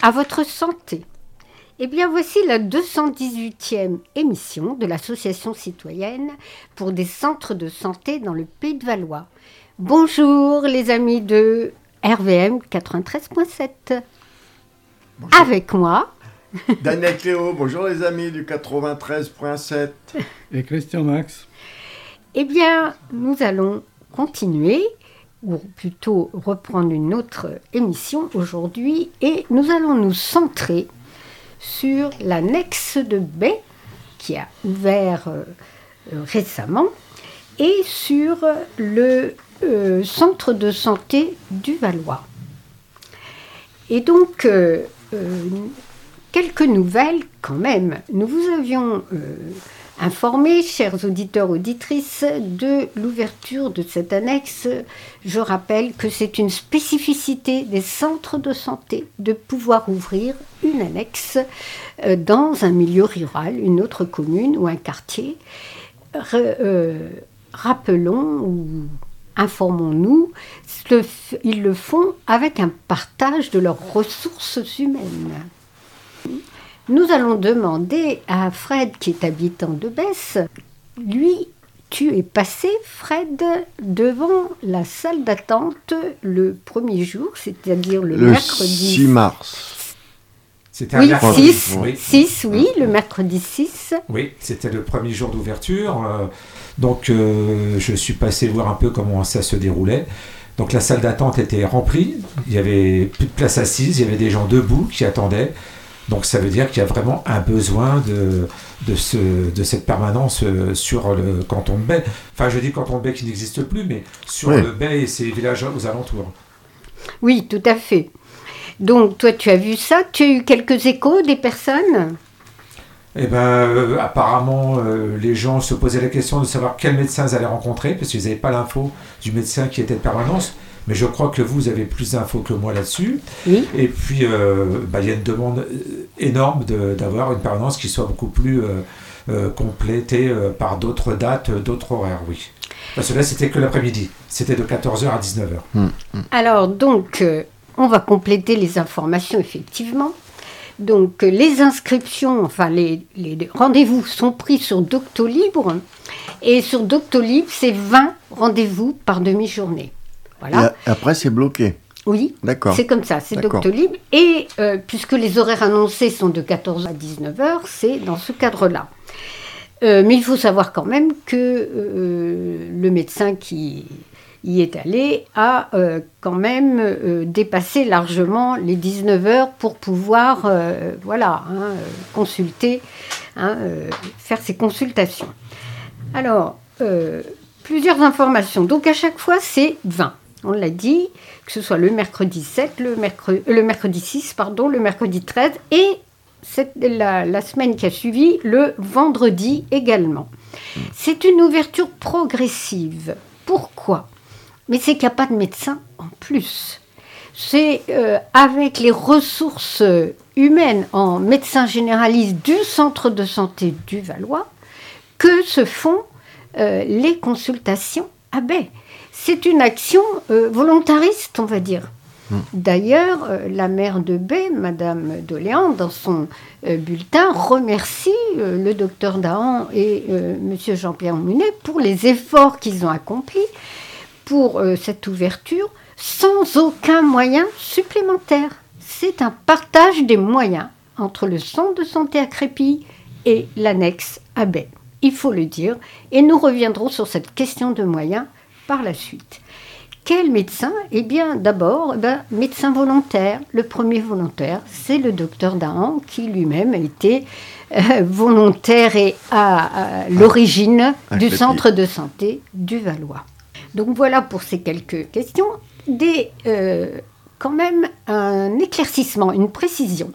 à votre santé. Eh bien, voici la 218e émission de l'Association citoyenne pour des centres de santé dans le Pays de Valois. Bonjour les amis de RVM 93.7. Bonjour. Avec moi, Daniel Cléo, bonjour les amis du 93.7. Et Christian Max. Eh bien, nous allons continuer, ou plutôt reprendre une autre émission aujourd'hui, et nous allons nous centrer sur l'annexe de Baie, qui a ouvert récemment, et sur le centre de santé du Valois. Et donc, quelques nouvelles quand même. Nous vous avions informé, chers auditeurs, auditrices, de l'ouverture de cette annexe. Je rappelle que c'est une spécificité des centres de santé de pouvoir ouvrir une annexe dans un milieu rural, une autre commune ou un quartier. Rappelons ou informons-nous, ils le font avec un partage de leurs ressources humaines. Nous allons demander à Fred, qui est habitant de Besse, lui, tu es passé, Fred, devant la salle d'attente le premier jour, c'est-à-dire le mercredi 6 mars. C'était oui, 6, le mercredi 6. Oui, c'était le premier jour d'ouverture. Donc, je suis passé voir un peu comment ça se déroulait. Donc, la salle d'attente était remplie. Il n'y avait plus de place assise. Il y avait des gens debout qui attendaient. Donc, ça veut dire qu'il y a vraiment un besoin de cette permanence sur le canton de Baie. Enfin, je dis canton de Baie qui n'existe plus, mais sur le Baie et ses villages aux alentours. Oui, tout à fait. Donc, toi, tu as vu ça? Tu as eu quelques échos des personnes? Eh bien, apparemment, les gens se posaient la question de savoir quel médecin ils allaient rencontrer, parce qu'ils n'avaient pas l'info du médecin qui était de permanence. Mais je crois que vous avez plus d'infos que moi là-dessus. Oui. Et puis, il y a une demande énorme d'avoir une permanence qui soit beaucoup plus complétée par d'autres dates, d'autres horaires, oui. Parce que là, c'était que l'après-midi. C'était de 14h à 19h. Alors, donc, on va compléter les informations, effectivement. Donc, les inscriptions, enfin, les rendez-vous sont pris sur Doctolib. Et sur Doctolib, c'est 20 rendez-vous par demi-journée. Voilà. Et après, c'est bloqué. Oui, d'accord. C'est comme ça, c'est Doctolib. Et puisque les horaires annoncés sont de 14h à 19h, c'est dans ce cadre-là. Mais il faut savoir quand même que le médecin qui y est allé a quand même dépassé largement les 19h pour pouvoir consulter, faire ses consultations. Alors, plusieurs informations. Donc, à chaque fois, c'est 20. On l'a dit, que ce soit le mercredi 7, le mercredi 6, le mercredi 13 et la semaine qui a suivi, le vendredi également. C'est une ouverture progressive. Pourquoi ? Mais c'est qu'il n'y a pas de médecin en plus. C'est avec les ressources humaines en médecin généraliste du centre de santé du Valois que se font les consultations à Baie. C'est une action volontariste, on va dire. D'ailleurs, la maire de Baie, Madame Doléan, dans son bulletin, remercie le docteur Dahan et Monsieur Jean-Pierre Munet pour les efforts qu'ils ont accomplis pour cette ouverture sans aucun moyen supplémentaire. C'est un partage des moyens entre le centre de santé à Crépy et l'annexe à Baie. Il faut le dire, et nous reviendrons sur cette question de moyens par la suite. Quel médecin ? Eh bien, d'abord, médecin volontaire. Le premier volontaire, c'est le docteur Dahan, qui lui-même a été volontaire et à l'origine du centre de santé du Valois. Donc voilà pour ces quelques questions. Quand même un éclaircissement, une précision.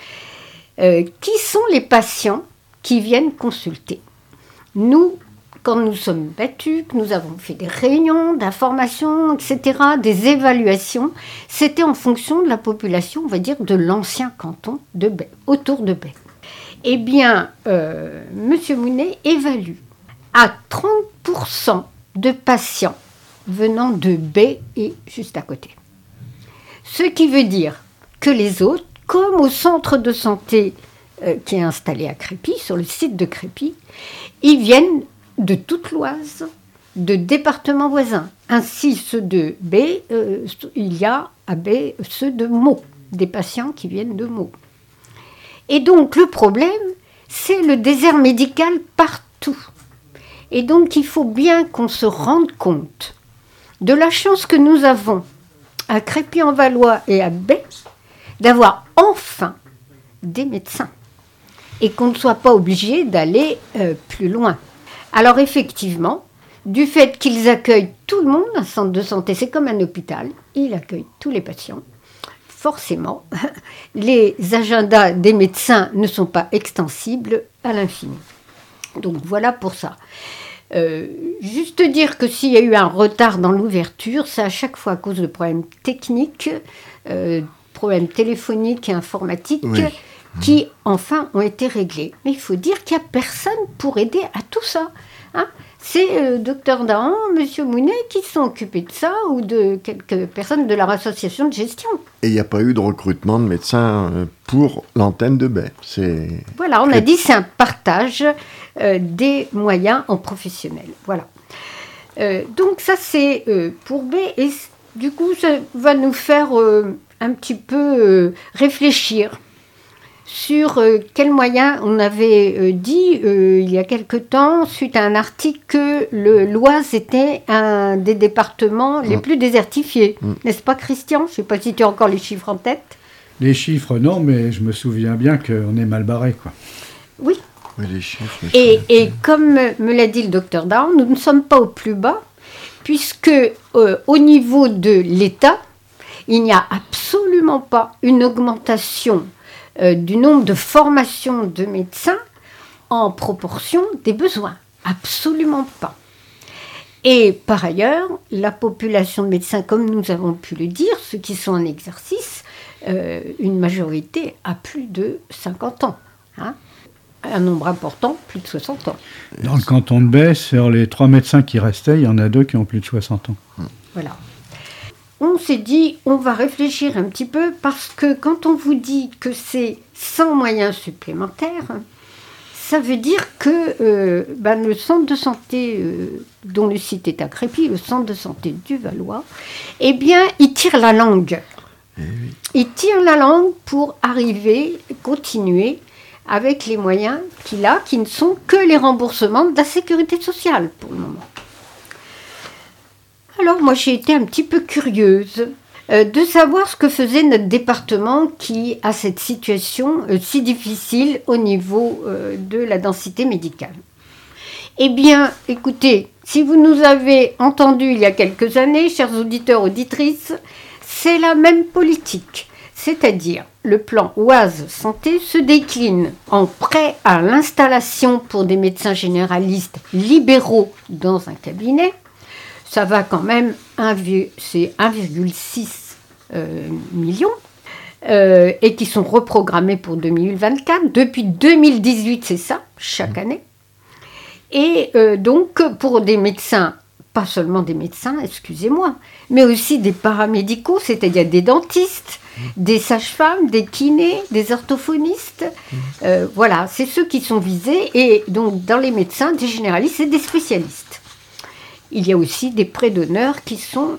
Qui sont les patients qui viennent consulter ? Nous, quand nous sommes battus, que nous avons fait des réunions d'information, etc., des évaluations, c'était en fonction de la population, on va dire, de l'ancien canton de Baie, autour de Baie. Eh bien, M. Mounet évalue à 30% de patients venant de Baie et juste à côté. Ce qui veut dire que les autres comme au centre de santé qui est installé à Crépy, sur le site de Crépy, ils viennent de toute l'Oise, de départements voisins. Ainsi, ceux de B, il y a à B ceux de Meaux, des patients qui viennent de Meaux. Et donc, le problème, c'est le désert médical partout. Et donc, il faut bien qu'on se rende compte de la chance que nous avons à Crépy-en-Valois et à Baie d'avoir enfin des médecins et qu'on ne soit pas obligé d'aller plus loin. Alors effectivement, du fait qu'ils accueillent tout le monde, un centre de santé, c'est comme un hôpital, il accueille tous les patients. Forcément, les agendas des médecins ne sont pas extensibles à l'infini. Donc voilà pour ça. Juste dire que s'il y a eu un retard dans l'ouverture, c'est à chaque fois à cause de problèmes techniques, problèmes téléphoniques et informatiques, qui enfin ont été réglés. Mais il faut dire qu'il n'y a personne pour aider à tout ça. Hein, c'est Dr Dahan, M. Mounet qui sont occupés de ça, ou de quelques personnes de leur association de gestion. Et il n'y a pas eu de recrutement de médecins pour l'antenne de Baie. Voilà, on a dit c'est un partage des moyens en professionnels. Voilà. Donc ça c'est pour B, et du coup ça va nous faire un petit peu réfléchir sur quels moyens on avait dit il y a quelque temps, suite à un article, que l'Oise était un des départements les plus désertifiés. N'est-ce pas, Christian? Je ne sais pas si tu as encore les chiffres en tête. Les chiffres, non, mais je me souviens bien qu'on est mal barré, quoi. Oui. Oui, les chiffres. Et comme me l'a dit le docteur Dahan, nous ne sommes pas au plus bas, puisque au niveau de l'État, il n'y a absolument pas une augmentation du nombre de formations de médecins en proportion des besoins. Absolument pas. Et par ailleurs, la population de médecins, comme nous avons pu le dire, ceux qui sont en exercice, une majorité a plus de 50 ans. Hein, un nombre important, plus de 60 ans. Dans le canton de Baie, sur les 3 médecins qui restaient, il y en a 2 qui ont plus de 60 ans. Voilà. On s'est dit, on va réfléchir un petit peu, parce que quand on vous dit que c'est sans moyens supplémentaires, ça veut dire que le centre de santé dont le site est à Crépy, le centre de santé du Valois, eh bien, il tire la langue. Il tire la langue pour arriver, continuer avec les moyens qu'il a, qui ne sont que les remboursements de la sécurité sociale pour le moment. Alors moi j'ai été un petit peu curieuse de savoir ce que faisait notre département qui a cette situation si difficile au niveau de la densité médicale. Eh bien, écoutez, si vous nous avez entendus il y a quelques années, chers auditeurs, auditrices, c'est la même politique. C'est-à-dire, le plan Oise Santé se décline en prêt à l'installation pour des médecins généralistes libéraux dans un cabinet. Ça va quand même, c'est 1,6 million, et qui sont reprogrammés pour 2024. Depuis 2018, c'est ça, chaque année. Et donc, pour des médecins, pas seulement des médecins, excusez-moi, mais aussi des paramédicaux, c'est-à-dire des dentistes, des sages-femmes, des kinés, des orthophonistes. Voilà, c'est ceux qui sont visés. Et donc, dans les médecins, des généralistes et des spécialistes. Il y a aussi des prêts d'honneur qui sont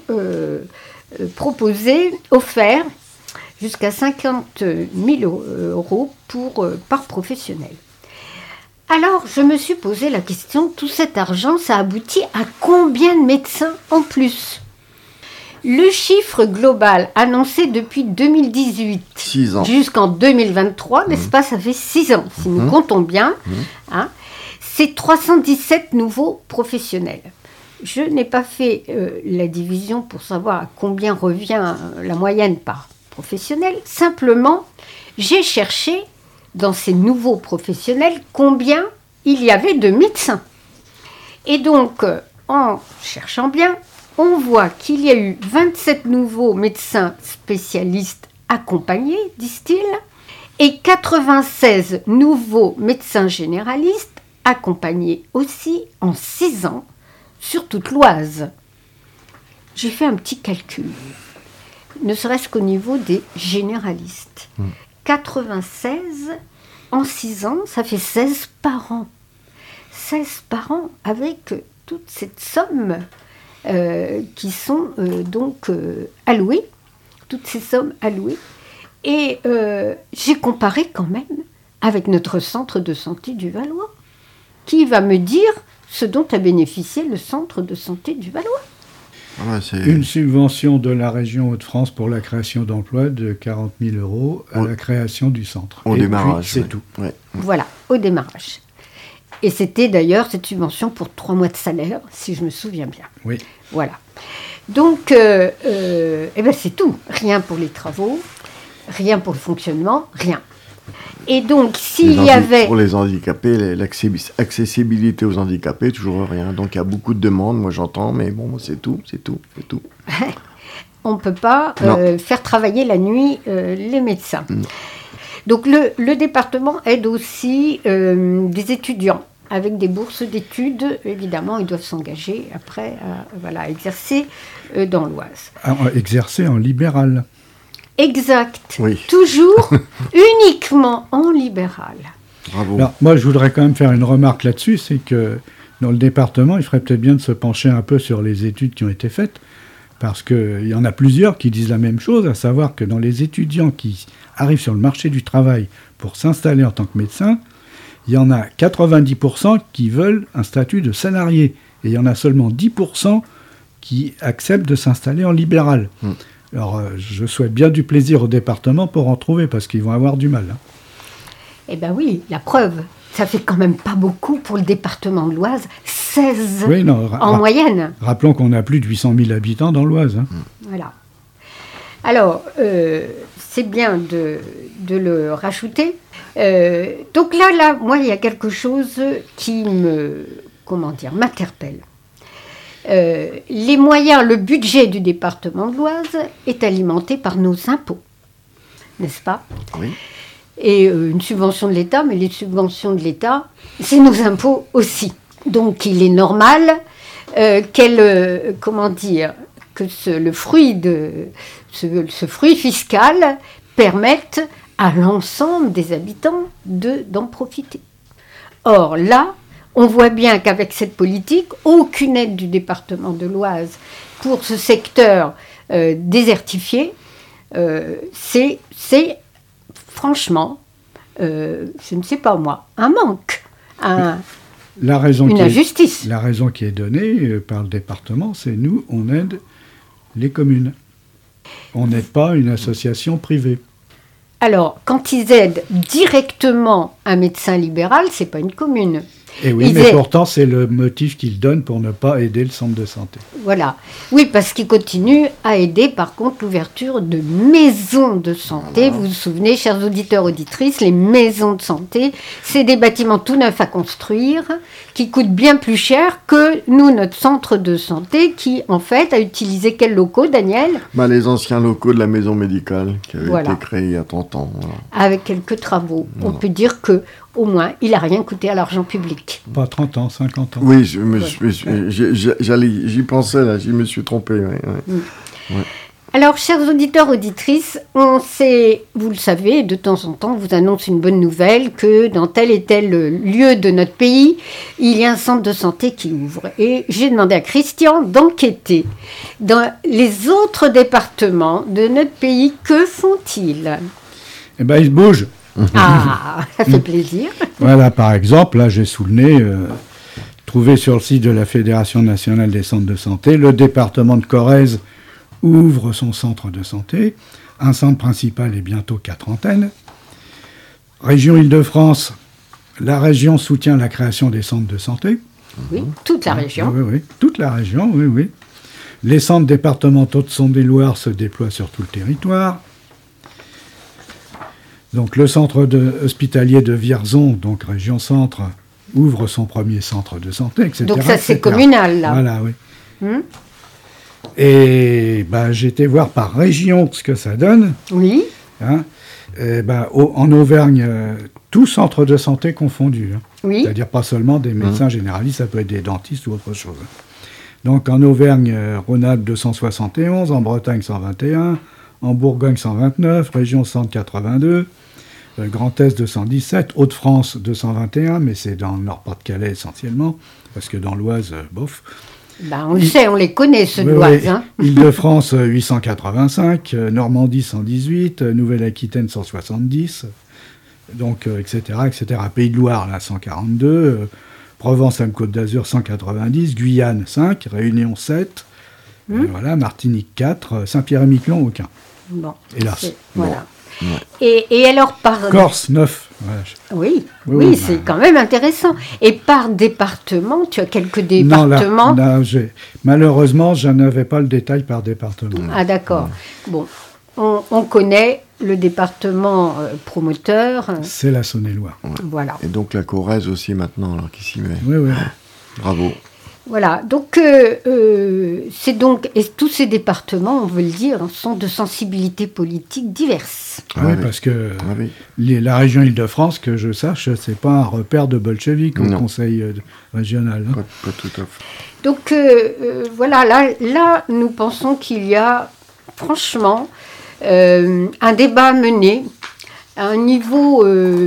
proposés, offerts, jusqu'à 50 000 euros par professionnel. Alors, je me suis posé la question, tout cet argent, ça aboutit à combien de médecins en plus ? Le chiffre global annoncé depuis 2018 jusqu'en 2023, n'est-ce pas, ça fait 6 ans, si nous comptons bien, hein, c'est 317 nouveaux professionnels. Je n'ai pas fait la division pour savoir à combien revient la moyenne par professionnel. Simplement, j'ai cherché dans ces nouveaux professionnels combien il y avait de médecins. Et donc, en cherchant bien, on voit qu'il y a eu 27 nouveaux médecins spécialistes accompagnés, disent-ils, et 96 nouveaux médecins généralistes accompagnés aussi en 6 ans sur toute l'Oise. J'ai fait un petit calcul, ne serait-ce qu'au niveau des généralistes. 96 en 6 ans, ça fait 16 par an. 16 par an avec toute cette somme qui sont allouées, toutes ces sommes allouées. Et j'ai comparé quand même avec notre centre de santé du Valois. Qui va me dire ce dont a bénéficié le centre de santé du Valois? Une subvention de la région Hauts-de-France pour la création d'emplois de 40 000 € à la création du centre. Au démarrage. C'est tout. Ouais. Voilà, au démarrage. Et c'était d'ailleurs cette subvention pour 3 mois de salaire, si je me souviens bien. Oui. Voilà. Donc, c'est tout. Rien pour les travaux, rien pour le fonctionnement, rien. Et donc, s'il y avait... Pour les handicapés, l'accessibilité aux handicapés, toujours rien. Donc, il y a beaucoup de demandes, moi j'entends, mais bon, c'est tout. On ne peut pas faire travailler la nuit les médecins. Non. Donc, le département aide aussi des étudiants avec des bourses d'études. Évidemment, ils doivent s'engager après à exercer dans l'Oise. Exercer en libéral. Exact. Oui. Toujours uniquement en libéral. Bravo. Alors, moi, je voudrais quand même faire une remarque là-dessus, c'est que dans le département, il ferait peut-être bien de se pencher un peu sur les études qui ont été faites, parce qu'il y en a plusieurs qui disent la même chose, à savoir que dans les étudiants qui arrivent sur le marché du travail pour s'installer en tant que médecin, il y en a 90% qui veulent un statut de salarié, et il y en a seulement 10% qui acceptent de s'installer en libéral. Alors, je souhaite bien du plaisir au département pour en trouver, parce qu'ils vont avoir du mal. Hein. Eh bien oui, la preuve, ça fait quand même pas beaucoup pour le département de l'Oise, 16 en moyenne. Rappelons qu'on a plus de 800 000 habitants dans l'Oise. Hein. Voilà. Alors, c'est bien de le rajouter. Donc là, moi, il y a quelque chose qui m'interpelle. Les moyens, le budget du département de l'Oise est alimenté par nos impôts, n'est-ce pas? Oui. Et une subvention de l'État, mais les subventions de l'État, c'est nos impôts aussi. Donc il est normal que le fruit fiscal permette à l'ensemble des habitants d'en profiter. Or là, on voit bien qu'avec cette politique, aucune aide du département de l'Oise pour ce secteur désertifié, c'est franchement, je ne sais pas moi, un manque, une injustice. La raison qui est donnée par le département, c'est nous, on aide les communes. On n'aide pas une association privée. Alors, quand ils aident directement un médecin libéral, c'est pas une commune. Et oui, mais pourtant, c'est le motif qu'ils donnent pour ne pas aider le centre de santé. Voilà. Oui, parce qu'ils continuent à aider, par contre, l'ouverture de maisons de santé. Vous vous souvenez, chers auditeurs, auditrices, les maisons de santé, c'est des bâtiments tout neufs à construire, qui coûtent bien plus cher que nous, notre centre de santé, qui, en fait, a utilisé quels locaux, Daniel? Les anciens locaux de la maison médicale, qui avaient été créés il y a 30 ans. Voilà. Avec quelques travaux. On peut dire que au moins, il n'a rien coûté à l'argent public. Pas 30 ans, 50 ans. Oui, j'y pensais, là, je me suis trompé. Ouais. Alors, chers auditeurs, auditrices, on sait, vous le savez, de temps en temps, on vous annonce une bonne nouvelle que dans tel et tel lieu de notre pays, il y a un centre de santé qui ouvre. Et j'ai demandé à Christian d'enquêter. Dans les autres départements de notre pays, que font-ils? Eh bien, ils se bougent. Ah, ça fait plaisir. Voilà, par exemple, là, j'ai sous le nez, trouvé sur le site de la Fédération nationale des centres de santé, le département de Corrèze ouvre son centre de santé, un centre principal et bientôt 4 antennes. Région Île-de-France, la région soutient la création des centres de santé. Oui, toute la région. Oui, toute la région, oui. Les centres départementaux de Saône-et-Loire se déploient sur tout le territoire. Donc le centre hospitalier de Vierzon, donc région centre, ouvre son premier centre de santé, etc. Donc ça c'est communal là. Voilà, oui. Et j'ai été voir par région ce que ça donne. Oui. En Auvergne, tout centre de santé confondu. Oui. C'est-à-dire pas seulement des médecins généralistes, ça peut être des dentistes ou autre chose. Donc en Auvergne, Rhône-Alpes 271, en Bretagne 121, en Bourgogne 129, région centre 82, Grand Est 217, Hauts-de-France 221, mais c'est dans le Nord-Pas-de-Calais essentiellement, parce que dans l'Oise, bof. Ben, on le sait, on les connaît, ceux de Oui, l'Oise. oui. Hein. Île-de-France 885, Normandie 118, Nouvelle-Aquitaine 170, donc etc., etc. Pays de Loire là 142, Provence-Alpes-Côte d'Azur 190, Guyane 5, Réunion 7, voilà, Martinique 4, Saint-Pierre-et-Miquelon aucun. Bon, Hélas. voilà. Et alors par... Corse 9. Voilà. Oui, c'est quand même intéressant. Et par département, tu as quelques départements. Non, là, malheureusement, je n'avais pas le détail par département. Ah d'accord. Bon, on connaît le département promoteur. C'est la Saône-et-Loire. Voilà. Et donc la Corrèze aussi maintenant, alors qui s'y met. Oui. Bravo. Voilà, donc c'est donc, et tous ces départements, on veut le dire, sont de sensibilités politiques diverses. Oui, parce que la région Île-de-France, que je sache, c'est pas un repère de bolcheviques au conseil régional. Hein. Pas tout à fait. Donc voilà, là, nous pensons qu'il y a franchement un débat à mener à un niveau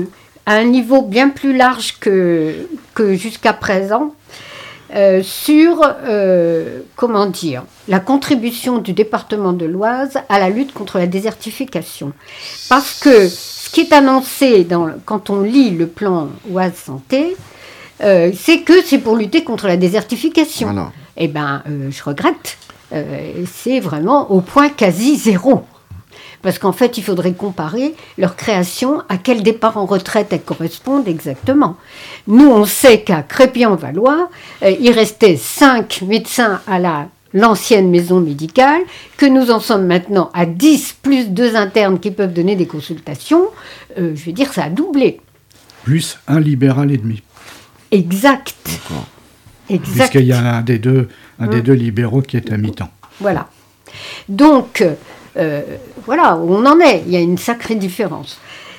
bien plus large que jusqu'à présent. Sur, comment dire, la contribution du département de l'Oise à la lutte contre la désertification. Parce que ce qui est annoncé quand on lit le plan Oise Santé, c'est que c'est pour lutter contre la désertification. Voilà. Eh bien, je regrette, c'est vraiment au point quasi zéro. Parce qu'en fait, il faudrait comparer leur création à quel départ en retraite elles correspondent exactement. Nous, on sait qu'à Crépy-en-Valois, il restait 5 médecins à l'ancienne maison médicale, que nous en sommes maintenant à 10 plus 2 internes qui peuvent donner des consultations. Je veux dire, ça a doublé. Plus un libéral et demi. Exact. D'accord. Puisqu'il y a un des deux libéraux qui est à mi-temps. Voilà. Donc... voilà où on en est, il y a une sacrée différence.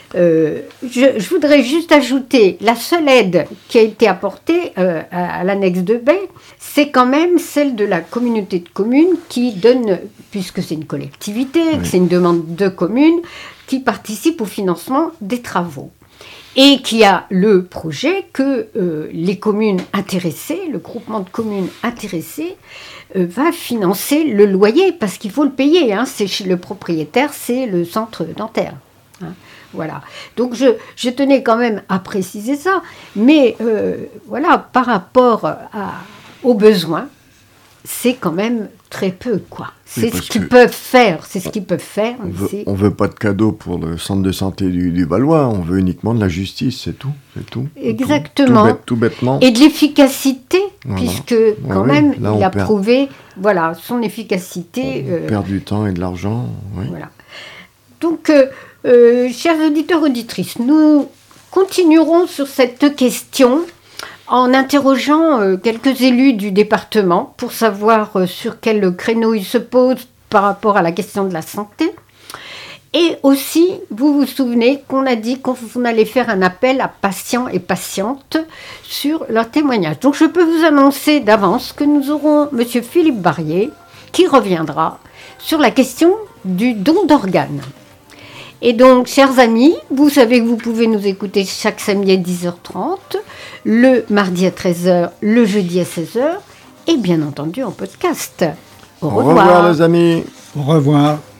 Je voudrais juste ajouter, la seule aide qui a été apportée à l'annexe de baie, c'est quand même celle de la communauté de communes qui donne, puisque c'est une collectivité, que c'est une demande de communes, qui participe au financement des travaux. Et qui a le projet que les communes intéressées, le groupement de communes intéressées, va financer le loyer, parce qu'il faut le payer. Hein, c'est chez le propriétaire, c'est le centre dentaire. Hein, voilà. Donc je tenais quand même à préciser ça. Mais voilà, par rapport aux besoins, c'est quand même très peu, quoi. C'est ce qu'ils peuvent faire. C'est ce qu'ils peuvent faire. On veut pas de cadeau pour le centre de santé du Valois. On veut uniquement de la justice, c'est tout. Exactement. Tout bêtement. Et de l'efficacité, puisque quand même, là, il a prouvé, son efficacité. On perd du temps et de l'argent. Oui. Voilà. Donc, chers auditeurs, auditrices, nous continuerons sur cette question en interrogeant quelques élus du département pour savoir sur quel créneau ils se posent par rapport à la question de la santé. Et aussi, vous vous souvenez qu'on a dit qu'on allait faire un appel à patients et patientes sur leur témoignage. Donc je peux vous annoncer d'avance que nous aurons M. Philippe Barrier qui reviendra sur la question du don d'organes. Et donc, chers amis, vous savez que vous pouvez nous écouter chaque samedi à 10h30, le mardi à 13h, le jeudi à 16h, et bien entendu en podcast. Au revoir. Au revoir les amis. Au revoir.